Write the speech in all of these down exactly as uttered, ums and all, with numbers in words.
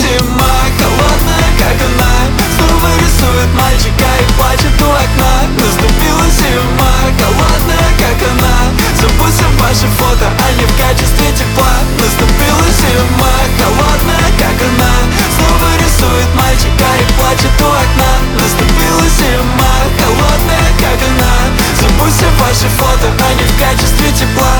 зима, холодная, как она. Снова рисует мальчика и плачет у окна. Наступила зима, холодная, как она. Забудем ваши фото, они в качестве тепла. Наступила зима, холодная, как она. Снова рисует мальчика и плачет у окна. Наступила зима, холодная, как она. Забудем ваши фото, они в качестве тепла.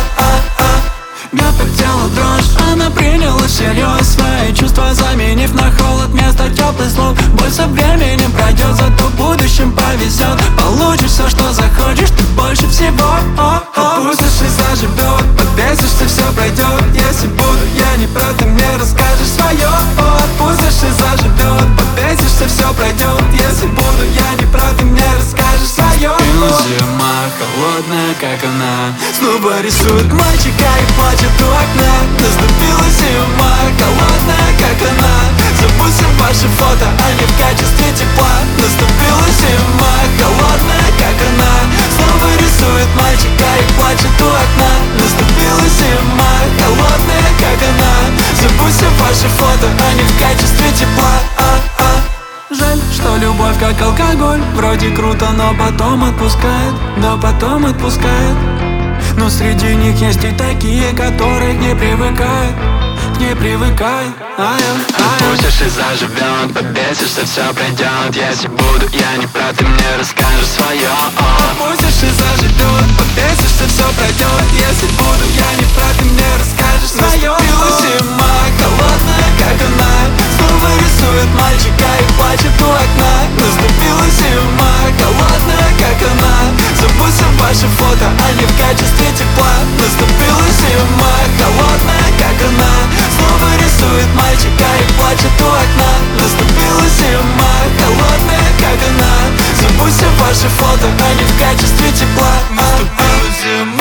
Я по телу дрожь, она приняла всерьез свои чувства, заменив на холод вместо теплых слов. Боль со временем пройдет, зато в будущем повезет. Получишь все, что захочешь, ты больше всего. Отпустишь и заживет, подбесишься, все пройдет. Если буду я не прав, ты мне расскажешь свое. Отпустишь и заживет, подбесишься, все пройдет. Если буду я не прав, ты мне расскажешь свое. Зима, холодная, как она. Снова рисует мальчика и плачет у окна. Наступила зима, холодная, как она. Забудем ваши фото, они в качестве тепла. Наступила зима, холодная, как она. Снова рисует мальчика и плачет у окна. Наступила зима, холодная, как она. Забудем ваши фото, они в качестве тепла. Жаль, что любовь как алкоголь. Вроде круто, но потом отпускает. Но потом отпускает. Но среди них есть и такие, которые не привыкают. Не привыкают. Отпустишь и заживет, побесишься, все пройдет. Если буду я не прав, ты мне расскажешь свое. Отпустишь и заживет, побесишься, все пройдет. Если буду я не прав, ты мне расскажешь свое. Наступила зима, холодная, как она. Снова рисует мальчика и плачет у окна. Наступила зима, холодная, как она. Забудем ваши фото, они в качестве тепла. Наступила зима, холодная, как она. Снова рисует мальчика и плачет у окна. Наступила зима, холодная, как она. Забудем ваши фото, они в качестве тепла. Наступила зима.